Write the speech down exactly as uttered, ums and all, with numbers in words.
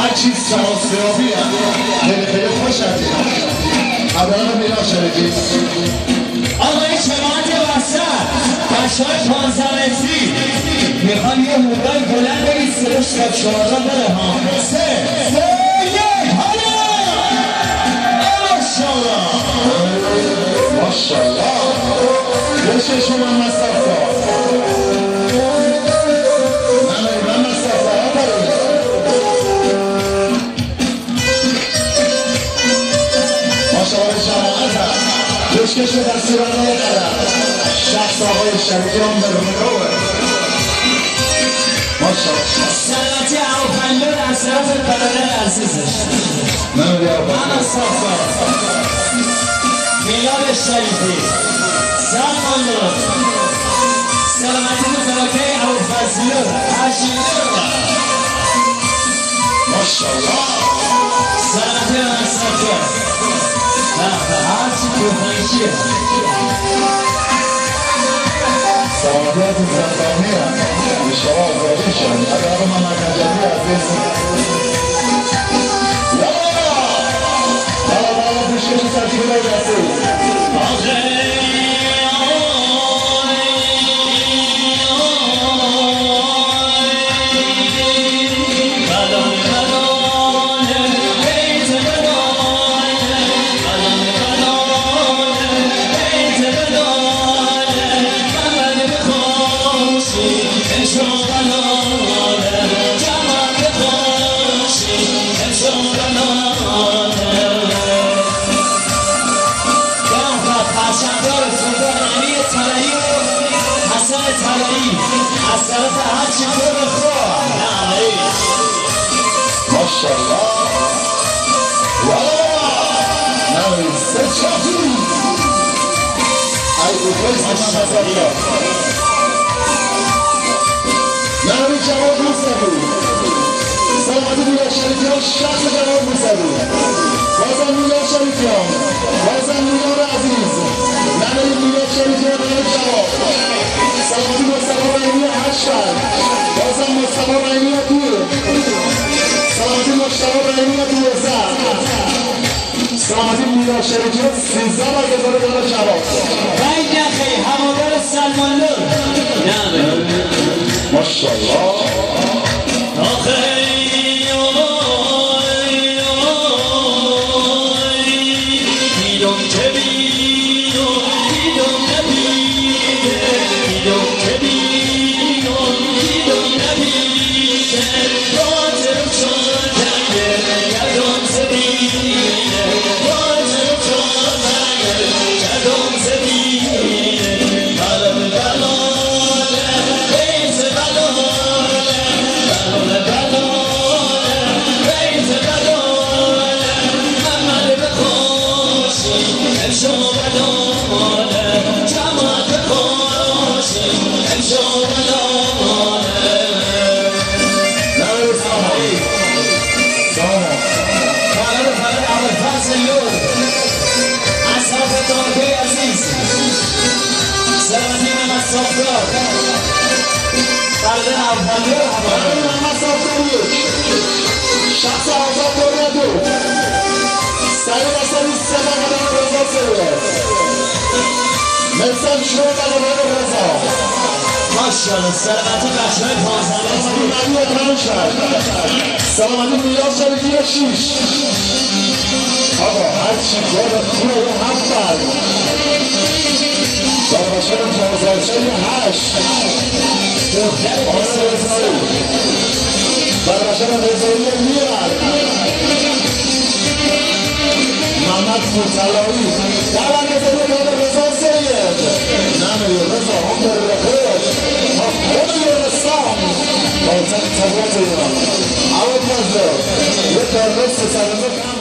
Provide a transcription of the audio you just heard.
هر چیز سراسیابی هم خیلی خیلی خوش هستیم عبران میرا شرکی آقای جماعت وسط بچه های پانزده متری میخوام یه هوگای بلند بگید سرش تا چهارده بره ها سه سه یک حالا ماشالله ماشالله بشه شما مصطفی نمی من مصطفی ها برید ماشالله جماعت هست کشکش به دستوران های قدر شخص آقای شریفیان برمونوه ماشالله سلامتی اوفنده در صرف برادر عزیزش نمی من مصطفی میلاد شریفی سلمان لون سلامتی مترکه اوفزیون هشیده ماشالله سلامتی مصطفی هرچی توفنشیه سلامتیت زندانی هم شما آزادی شد اگر من مکنجمی عزیز یالا بالا بالا بشکش سرکی بلای رسید ماشالله یالا نوی سه چاپی ای اوکیس من مصابیا نوی جواب موسیقی سلامتی میلاد شریفیان شخص جواب موسیقی بازم میلاد شریفیان بازم میلاد عزیز نوی میلاد شریفیان نوی جواب سلامتی مصطفی رحیمی هشتر بازم مصطفی رحیمی دور سلامتی مشتبه رحیمی دوزده سلامتی میلاد شریفیان سیزده بار گذاره داره جواب رنگ نخی هوادار سلمان لون نامه ماشالله آخه دیدم که بیدم دیدم نبیده دیدم که بیدم دیدم نبیده بازم شدنده یادم زدیده بازم شدنده یادم زدیده بلم بلاله بیز بلاله بلم بلاله بیز بلاله محمد بخوشی امشو بلاله جماعت بخوشی امشو بلاله نوی سامایی ساما فعلا فعلا اول فصل لون اصحاب دارگه عزیز سلامتی محمد صافدار برادر اولیه نوی هوادار محمد صافدار یک شخص آزاد داره دو سعید اصلی سه بقدر رضا سویت مثل شروع بقدر رضا ماشالله سلامتی بچه‌های پانزده سلامتی ملی اتمام شد سلامتی میلاد شریفی شیش آقا هرچی گل خوبه و هفت دارباشر پانزده هشت آقای رضایی دارباشر رضایی میرد محمد فرسلایی دارم رضایی دارم رضا سید نمی رضا هم در رخوش خود یونستان باید طبیعت ایران عوض مزده یک در رست سلامت